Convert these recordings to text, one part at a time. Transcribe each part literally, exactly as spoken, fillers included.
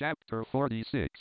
Chapter forty-six.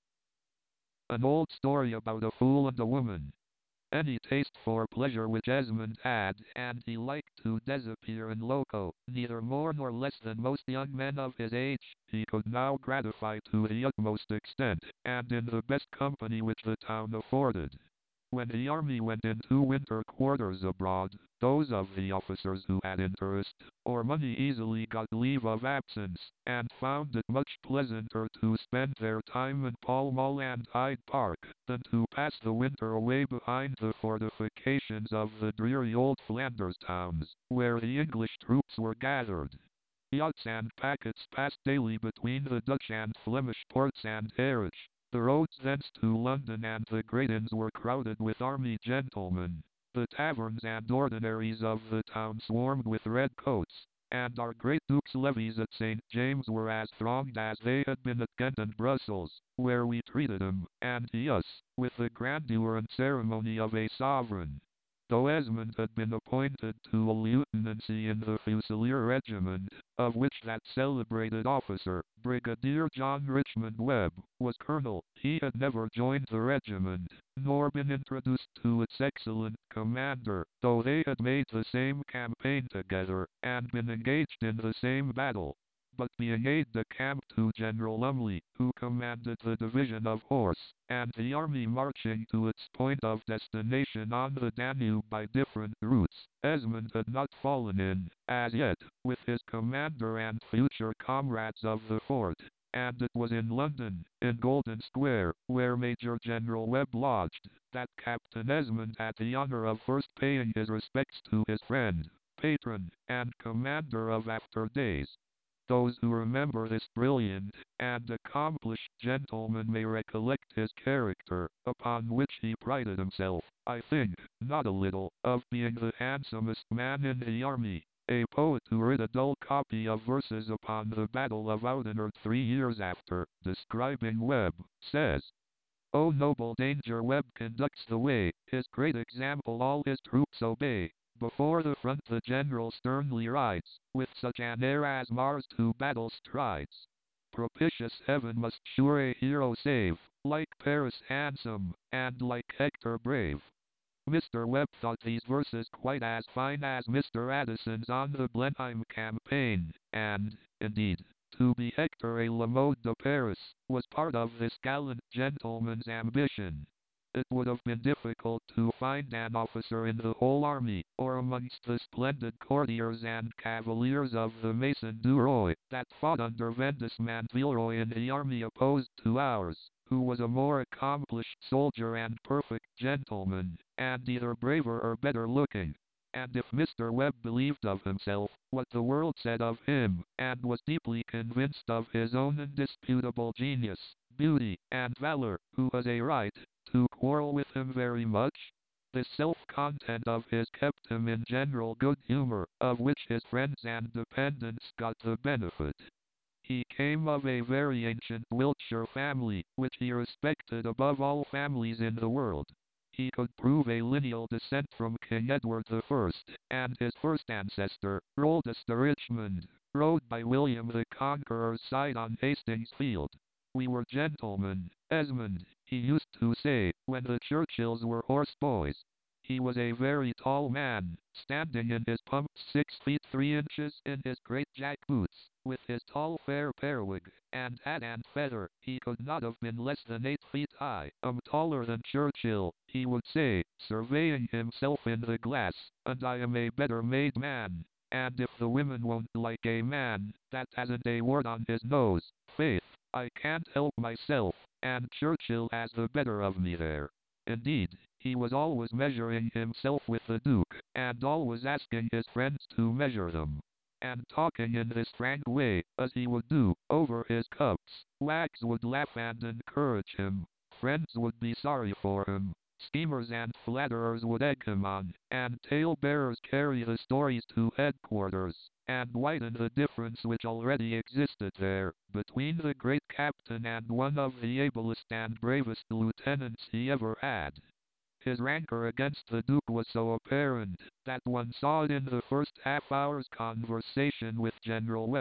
An old story about a fool and a woman. Any taste for pleasure which Esmond had, and he liked to disappear in loco, neither more nor less than most young men of his age, he could now gratify to the utmost extent, and in the best company which the town afforded. When the army went into winter quarters abroad, those of the officers who had interest or money easily got leave of absence, and found it much pleasanter to spend their time in Pall Mall and Hyde Park, than to pass the winter away behind the fortifications of the dreary old Flanders towns, where the English troops were gathered. Yachts and packets passed daily between the Dutch and Flemish ports and Harwich. The roads thence to London and the great inns were crowded with army gentlemen. The taverns and ordinaries of the town swarmed with red coats, and our great Duke's levees at Saint James were as thronged as they had been at Ghent and Brussels, where we treated him, and he us, with the grandeur and ceremony of a sovereign. Though Esmond had been appointed to a lieutenancy in the Fusilier Regiment, of which that celebrated officer, Brigadier John Richmond Webb, was colonel, he had never joined the regiment, nor been introduced to its excellent commander, though they had made the same campaign together, and been engaged in the same battle. But being aide-de-camp to General Lumley, who commanded the division of horse, and the army marching to its point of destination on the Danube by different routes, Esmond had not fallen in, as yet, with his commander and future comrades of the fort, and it was in London, in Golden Square, where Major General Webb lodged, that Captain Esmond had the honour of first paying his respects to his friend, patron, and commander of after days. Those who remember this brilliant and accomplished gentleman may recollect his character, upon which he prided himself, I think, not a little, of being the handsomest man in the army. A poet who wrote a dull copy of verses upon the Battle of Oudenaarde three years after, describing Webb, says, "O noble danger Webb conducts the way, his great example all his troops obey. Before the front the general sternly rides, with such an air as Mars to battle strides. Propitious heaven must sure a hero save, like Paris handsome, and like Hector brave." Mister Webb thought these verses quite as fine as Mister Addison's on the Blenheim campaign, and, indeed, to be Hector a la mode de Paris, was part of this gallant gentleman's ambition. It would have been difficult to find an officer in the whole army, or amongst the splendid courtiers and cavaliers of the Maison du Roi, that fought under Vendôme and Villeroy in the army opposed to ours, who was a more accomplished soldier and perfect gentleman, and either braver or better looking. And if Mister Webb believed of himself what the world said of him, and was deeply convinced of his own indisputable genius, beauty, and valor, who has a right to quarrel with him very much? This self-content of his kept him in general good humor, of which his friends and dependents got the benefit. He came of a very ancient Wiltshire family, which he respected above all families in the world. He could prove a lineal descent from King Edward the First, and his first ancestor, Roldus de Richmond, rode by William the Conqueror's side on Hastings Field. "We were gentlemen, Esmond," he used to say, when the Churchills were horse boys. He was a very tall man, standing in his pumps six feet three inches in his great jack boots, with his tall fair periwig, and hat and feather. He could not have been less than eight feet high. "I'm taller than Churchill," he would say, surveying himself in the glass, "and I am a better made man. And if the women won't like a man that hasn't a wart on his nose, faith, I can't help myself, and Churchill has the better of me there." Indeed, he was always measuring himself with the Duke, and always asking his friends to measure them. And talking in this frank way, as he would do, over his cups, wags would laugh and encourage him, friends would be sorry for him, schemers and flatterers would egg him on, and tale-bearers carry the stories to headquarters, and widen the difference which already existed there, between the great captain and one of the ablest and bravest lieutenants he ever had. His rancor against the Duke was so apparent, that one saw it in the first half hour's conversation with General Webb.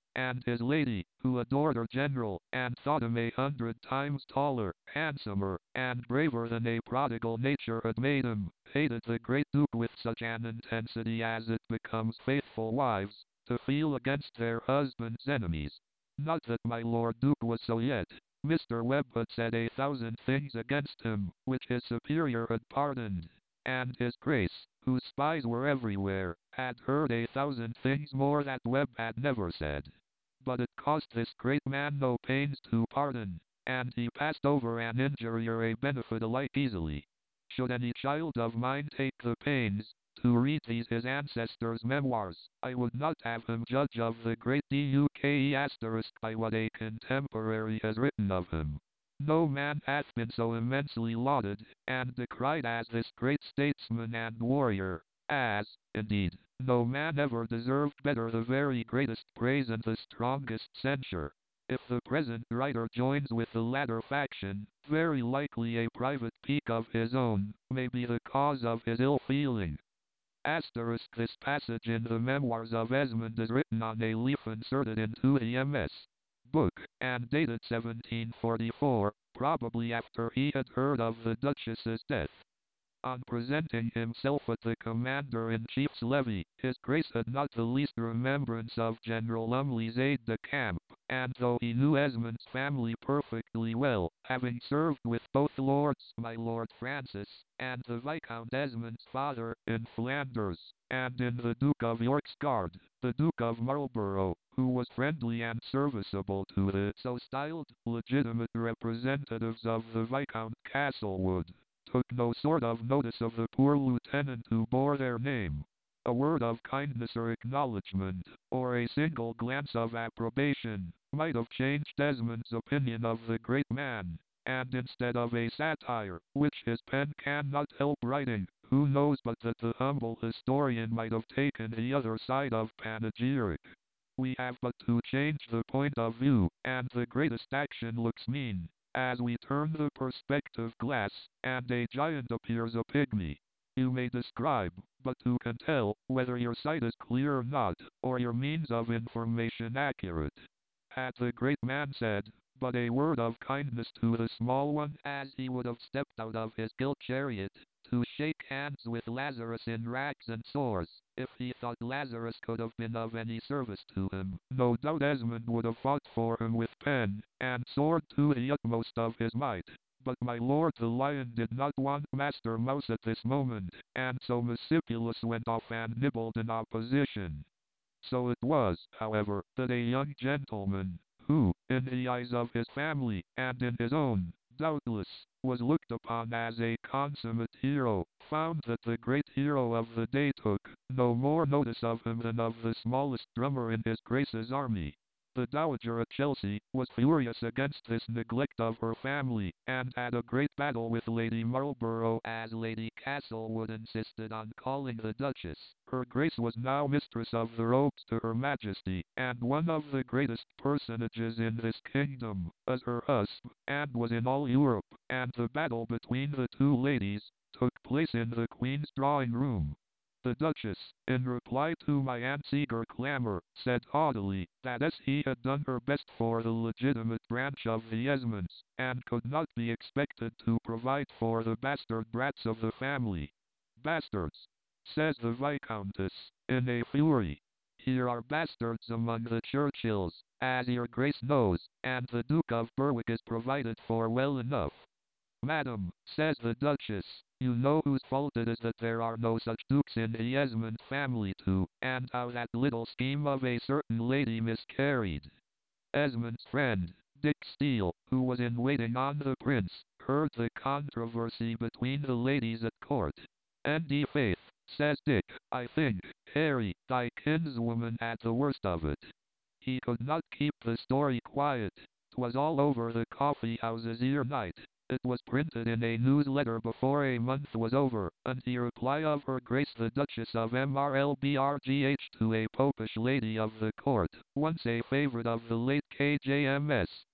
and his lady, who adored her general, and thought him a hundred times taller, handsomer, and braver than a prodigal nature had made him, hated the great Duke with such an intensity as it becomes faithful wives to feel against their husbands' enemies. Not that my Lord Duke was so yet. Mister Webb had said a thousand things against him, which his superior had pardoned, and his Grace, whose spies were everywhere, had heard a thousand things more that Webb had never said. But it cost this great man no pains to pardon, and he passed over an injury or a benefit alike easily. Should any child of mine take the pains to read these his ancestors' memoirs, I would not have him judge of the great Duke asterisk by what a contemporary has written of him. No man hath been so immensely lauded and decried as this great statesman and warrior, as, indeed, no man ever deserved better the very greatest praise and the strongest censure. If the present writer joins with the latter faction, very likely a private pique of his own may be the cause of his ill feeling. Asterisk This passage in the Memoirs of Esmond is written on a leaf inserted into the M S book, and dated seventeen forty-four, probably after he had heard of the Duchess's death. On presenting himself at the Commander-in-Chief's levee, his Grace had not the least remembrance of General Lumley's aide-de-camp, and though he knew Esmond's family perfectly well, having served with both lords, my Lord Francis, and the Viscount Esmond's father, in Flanders, and in the Duke of York's guard, the Duke of Marlborough, who was friendly and serviceable to the so-styled legitimate representatives of the Viscount Castlewood, took no sort of notice of the poor lieutenant who bore their name. A word of kindness or acknowledgment, or a single glance of approbation, might have changed Esmond's opinion of the great man, and instead of a satire, which his pen cannot help writing, who knows but that the humble historian might have taken the other side of panegyric. We have but to change the point of view, and the greatest action looks mean, as we turn the perspective glass, and a giant appears a pygmy. You may describe, but who can tell, whether your sight is clear or not, or your means of information accurate? Had the great man said but a word of kindness to the small one, as he would have stepped out of his gilt chariot, to shake hands with Lazarus in rags and sores, if he thought Lazarus could have been of any service to him, no doubt Esmond would have fought for him with pen and sword to the utmost of his might. But my Lord the Lion did not want Master Mouse at this moment, and so Messipulus went off and nibbled in opposition. So it was, however, that a young gentleman, who, in the eyes of his family, and in his own, doubtless, was looked upon as a consummate hero, found that the great hero of the day took no more notice of him than of the smallest drummer in his Grace's army. The Dowager at Chelsea was furious against this neglect of her family, and had a great battle with Lady Marlborough, as Lady Castlewood insisted on calling the Duchess. Her Grace was now mistress of the robes to Her Majesty, and one of the greatest personages in this kingdom, as her husband, and was in all Europe, and the battle between the two ladies took place in the Queen's drawing-room. The Duchess, in reply to my aunt's eager clamor, said haughtily that as he had done her best for the legitimate branch of the Esmonds, and could not be expected to provide for the bastard brats of the family. Bastards, says the Viscountess, in a fury. Here are bastards among the Churchills, as your Grace knows, and the Duke of Berwick is provided for well enough. Madam, says the Duchess, you know whose fault it is that there are no such dukes in the Esmond family too, and how that little scheme of a certain lady miscarried. Esmond's friend, Dick Steele, who was in waiting on the prince, heard the controversy between the ladies at court. And i' faith, says Dick, I think, Harry, thy kinswoman had the worst of it. He could not keep the story quiet. 'Twas all over the coffee houses ere night. It was printed in a newsletter before a month was over, and the reply of Her Grace the Duchess of Marlborough to a popish lady of the court, once a favourite of the late K J M S,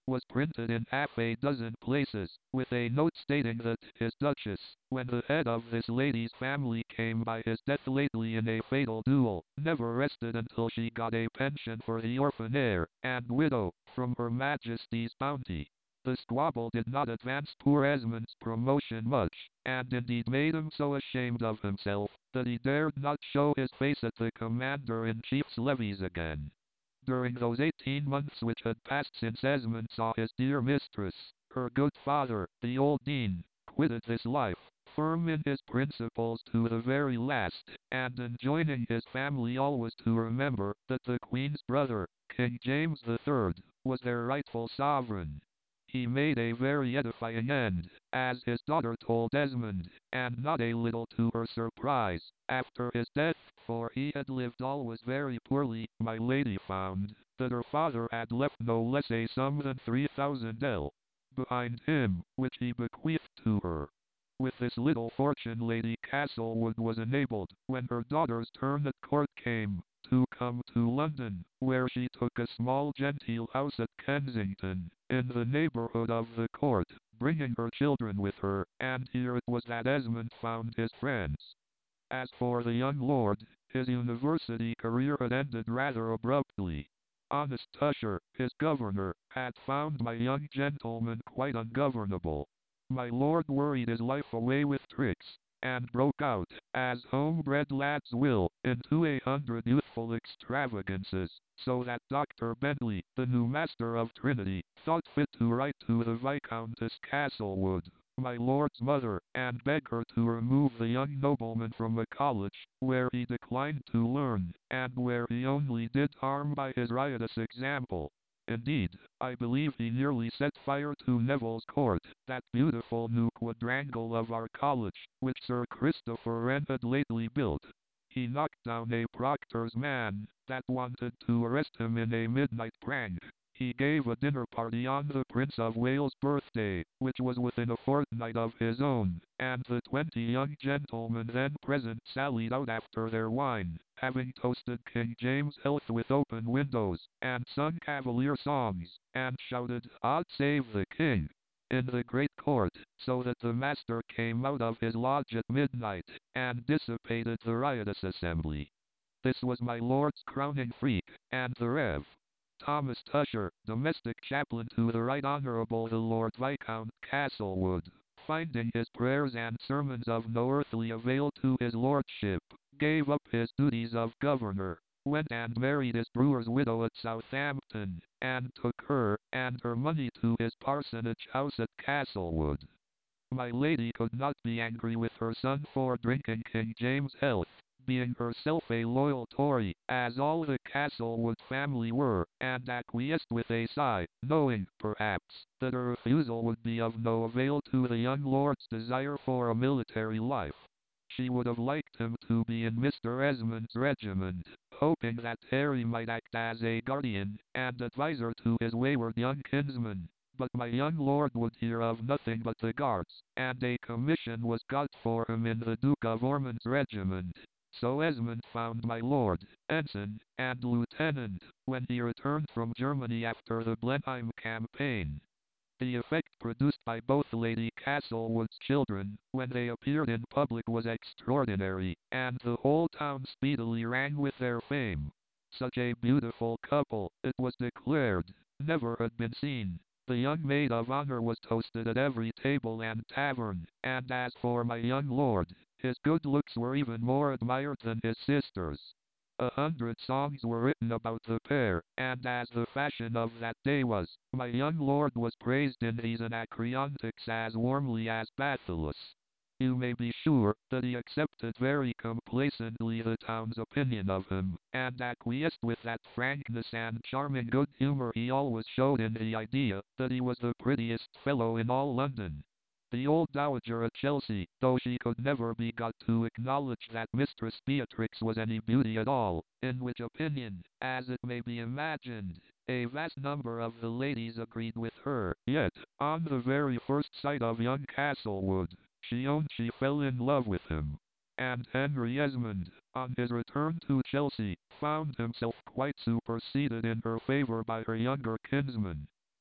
was printed in half a dozen places, with a note stating that his Duchess, when the head of this lady's family came by his death lately in a fatal duel, never rested until she got a pension for the orphan heir and widow from Her Majesty's bounty. The squabble did not advance poor Esmond's promotion much, and indeed made him so ashamed of himself that he dared not show his face at the Commander-in-Chief's levees again. During those eighteen months which had passed since Esmond saw his dear mistress, her good father, the old Dean, quitted this life, firm in his principles to the very last, and enjoining his family always to remember that the Queen's brother, King James the Third, was their rightful sovereign. He made a very edifying end, as his daughter told Esmond, and not a little to her surprise, after his death, for he had lived always very poorly. My lady found that her father had left no less a sum than three thousand L behind him, which he bequeathed to her. With this little fortune Lady Castlewood was enabled, when her daughter's turn at court came, to come to London, where she took a small genteel house at Kensington, in the neighbourhood of the court, bringing her children with her, and here it was that Esmond found his friends. As for the young lord, his university career had ended rather abruptly. Honest Tusher, his governor, had found my young gentleman quite ungovernable. My lord worried his life away with tricks, and broke out, as homebred lads will, into a hundred youthful extravagances, so that Doctor Bentley, the new master of Trinity, thought fit to write to the Viscountess Castlewood, my lord's mother, and beg her to remove the young nobleman from a college, where he declined to learn, and where he only did harm by his riotous example. Indeed, I believe he nearly set fire to Neville's Court, that beautiful new quadrangle of our college, which Sir Christopher Wren had lately built. He knocked down a proctor's man, that wanted to arrest him in a midnight prank. He gave a dinner party on the Prince of Wales' birthday, which was within a fortnight of his own, and the twenty young gentlemen then present sallied out after their wine, having toasted King James' health with open windows, and sung cavalier songs, and shouted, "God save the King!" in the great court, so that the master came out of his lodge at midnight, and dissipated the riotous assembly. This was my lord's crowning freak, and the Rev. Thomas Tusher, domestic chaplain to the Right Honourable the Lord Viscount Castlewood, finding his prayers and sermons of no earthly avail to his lordship, gave up his duties of governor, went and married his brewer's widow at Southampton, and took her and her money to his parsonage house at Castlewood. My lady could not be angry with her son for drinking King James' health, being herself a loyal Tory, as all the Castlewood family were, and acquiesced with a sigh, knowing, perhaps, that a refusal would be of no avail to the young lord's desire for a military life. She would have liked him to be in Mister Esmond's regiment, hoping that Harry might act as a guardian and adviser to his wayward young kinsman. But my young lord would hear of nothing but the Guards, and a commission was got for him in the Duke of Ormond's regiment. So Esmond found my lord, ensign, and lieutenant, when he returned from Germany after the Blenheim campaign. The effect produced by both Lady Castlewood's children, when they appeared in public, was extraordinary, and the whole town speedily rang with their fame. Such a beautiful couple, it was declared, never had been seen. The young maid of honour was toasted at every table and tavern, and as for my young lord, his good looks were even more admired than his sister's. A hundred songs were written about the pair, and as the fashion of that day was, my young lord was praised in these Anacreontics as warmly as Bathyllus. You may be sure that he accepted very complacently the town's opinion of him, and acquiesced with that frankness and charming good humour he always showed in the idea that he was the prettiest fellow in all London. The old dowager at Chelsea, though she could never be got to acknowledge that Mistress Beatrix was any beauty at all, in which opinion, as it may be imagined, a vast number of the ladies agreed with her, yet, on the very first sight of young Castlewood, she owned she fell in love with him. And Henry Esmond, on his return to Chelsea, found himself quite superseded in her favour by her younger kinsman.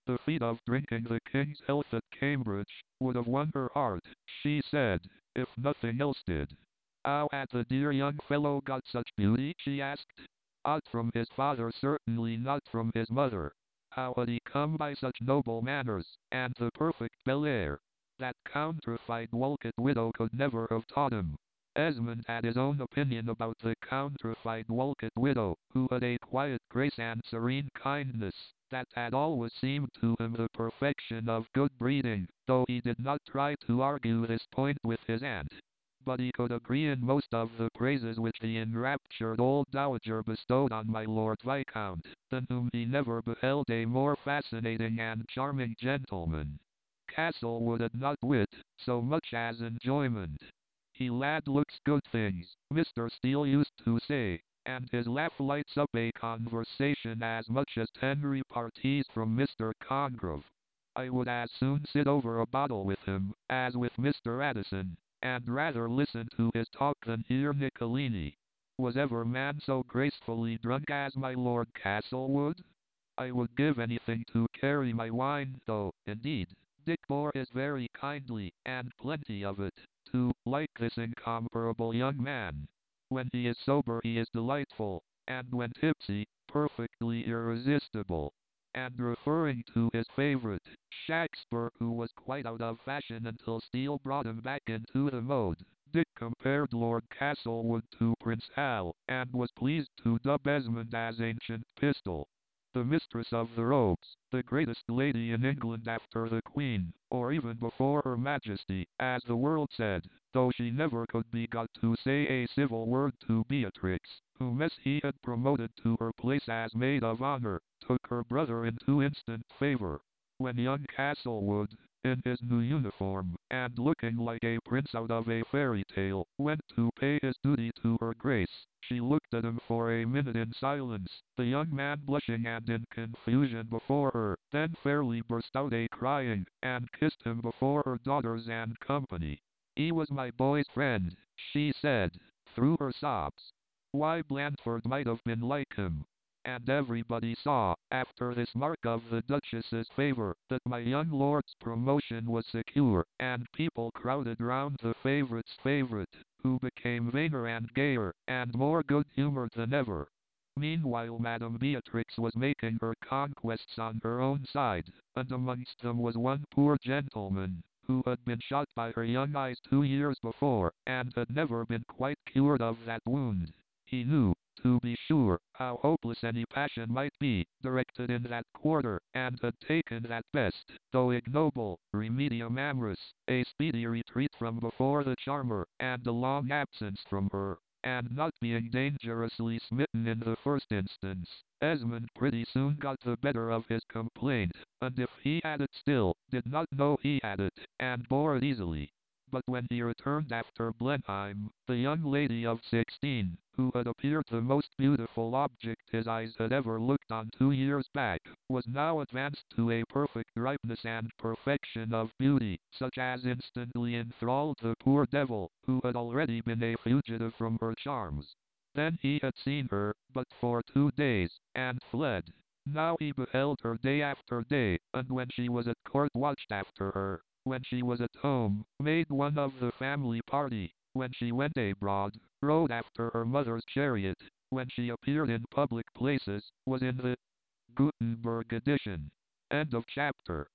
The feat of drinking the king's health at Cambridge would have won her heart, she said, if nothing else did. How had the dear young fellow got such beauty, she asked. Not from his father, certainly not from his mother. How had he come by such noble manners, and the perfect bel air? That countrified Wolcott widow could never have taught him. Esmond had his own opinion about the countrified Wolcott widow, who had a quiet grace and serene kindness that had always seemed to him the perfection of good breeding, though he did not try to argue this point with his aunt. But he could agree in most of the praises which the enraptured old dowager bestowed on my Lord Viscount, than whom he never beheld a more fascinating and charming gentleman. Castlewood had not wit, so much as enjoyment. He lad looks good things, Mister Steele used to say, and his laugh lights up a conversation as much as ten repartees from Mister Congreve. I would as soon sit over a bottle with him, as with Mister Addison, and rather listen to his talk than hear Niccolini. Was ever man so gracefully drunk as my Lord Castlewood? I would give anything to carry my wine, though, indeed, Dick bore his very kindly, and plenty of it, too, like this incomparable young man. When he is sober he is delightful, and when tipsy, perfectly irresistible. And referring to his favorite, Shakespeare, who was quite out of fashion until Steele brought him back into the mode, Dick compared Lord Castlewood to Prince Hal, and was pleased to dub Esmond as Ancient Pistol. The Mistress of the Robes, the greatest lady in England after the Queen, or even before Her Majesty, as the world said, though she never could be got to say a civil word to Beatrix, whom as he had promoted to her place as maid of honor, took her brother into instant favor. When young Castlewood, in his new uniform, and looking like a prince out of a fairy tale, went to pay his duty to her grace, she looked at him for a minute in silence, the young man blushing and in confusion before her, then fairly burst out a-crying, and kissed him before her daughters and company. He was my boy's friend, she said, through her sobs. Why, Blandford might have been like him. And everybody saw, after this mark of the Duchess's favour, that my young lord's promotion was secure, and people crowded round the favourite's favourite, who became vainer and gayer, and more good-humoured than ever. Meanwhile Madame Beatrix was making her conquests on her own side, and amongst them was one poor gentleman, who had been shot by her young eyes two years before, and had never been quite cured of that wound. He knew, to be sure, how hopeless any passion might be, directed in that quarter, and had taken that best, though ignoble, remedium amoris, a speedy retreat from before the charmer, and a long absence from her. And not being dangerously smitten in the first instance, Esmond pretty soon got the better of his complaint, and if he had it still, did not know he had it, and bore it easily. But when he returned after Blenheim, the young lady of sixteen, who had appeared the most beautiful object his eyes had ever looked on two years back, was now advanced to a perfect ripeness and perfection of beauty, such as instantly enthralled the poor devil, who had already been a fugitive from her charms. Then he had seen her, but for two days, and fled. Now he beheld her day after day, and when she was at court watched after her. When she was at home, made one of the family party. When she went abroad, rode after her mother's chariot. When she appeared in public places, was in the Gutenberg edition. End of chapter.